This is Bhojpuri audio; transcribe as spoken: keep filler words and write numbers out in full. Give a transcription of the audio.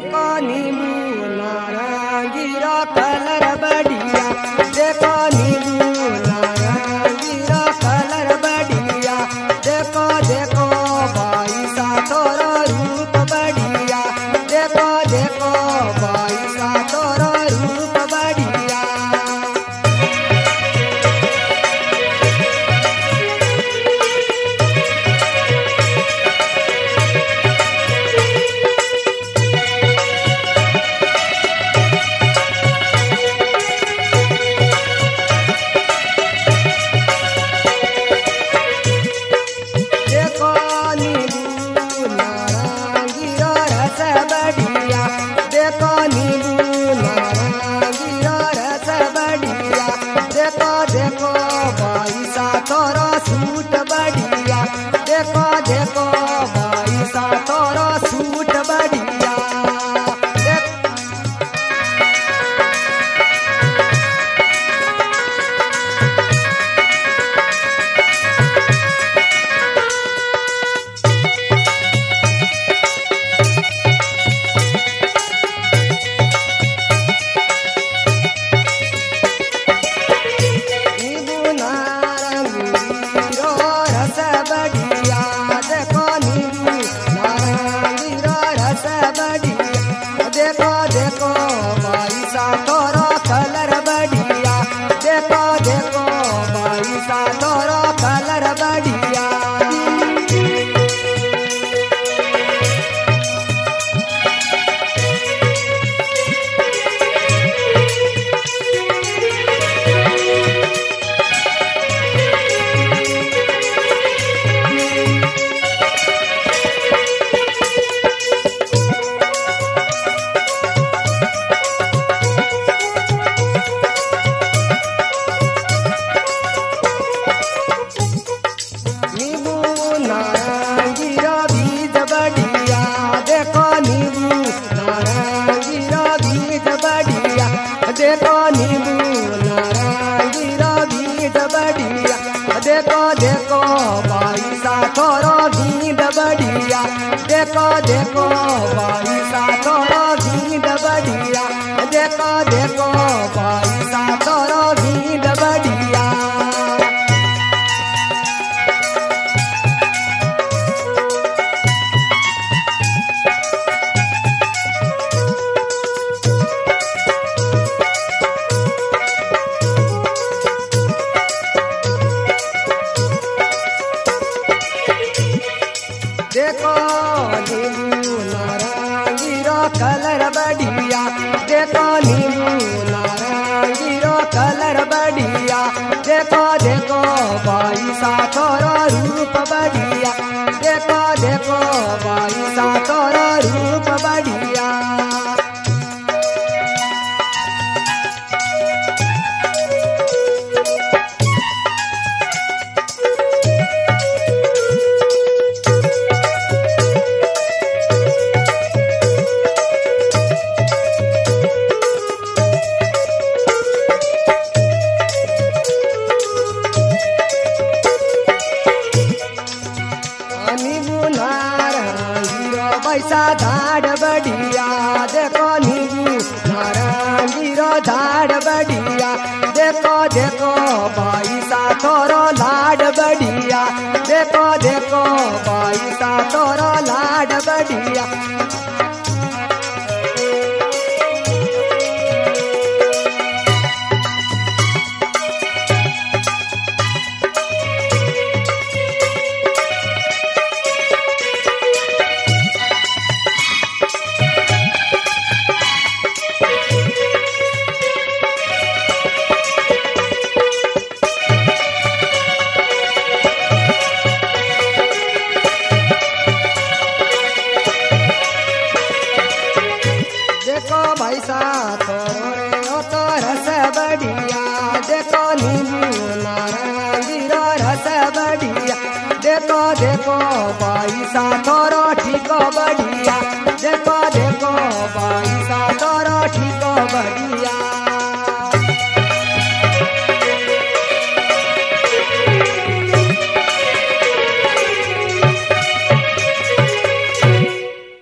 देखो नींबू नारंगी रो कलर बढ़िया, देखो नींबू नारंगी रो कलर बढ़िया, देखो देखो भाई सा तोरो रूप बढ़िया, देखो देखो भाई सा तोरो रूप बढ़िया। देखो नींबू नारंगी रो रस बढ़िया, देखो नींबू नारंगी रो रस बढ़िया, देखो देखो भाई सा तोरो सूट बढ़िया, देखो देखो भाई सा तोरो सूट बढ़िया। देख- नींबू नारंगी रो रस बढ़िया, देखो नींबू नारंगी रो रस बढ़िया, देखो देखो भाई सा तोरो कलर बढ़िया, देखो देखो भाई सा तोरो कलर बढ़िया। नींबू नारंगी रो बीज बढ़िया, देखो नींबू नारंगी रो बीज बढ़िया, देखो नींबू नारंगी रो बीज बढ़िया, देखो देखो भाई सा तोरो बीज बढ़िया, देखो देखो भाई सा तोरो बीज बढ़िया, देखो देखो भाई सा तोरो बीज बढ़िया। देखो नींबू नारंगी रो कलर बढ़िया, देखो नींबू नारंगी रो कलर बढ़िया, देखो देखो भाई सा तोरो रूप बढ़िया, देखो देखो भाई सा तोरो रूप बढ़िया। नींबू नारंगी रो पैसा झाड़ बढ़िया, देखो नींबू नारंगी रो झाड़ बढ़िया, देखो देखो भाई सा तोरो लाड बढ़िया, देखो देखो भाई सा तोरो लाड बढ़िया। देखो भाई सा तोरो रे ओ तो रस बढ़िया, देखो नींबू नारंगी रो रस बढ़िया, देखो देखो भाई सा तोरो ठीको बढ़िया, देखो देखो भाई सा तोरो ठीको बढ़िया।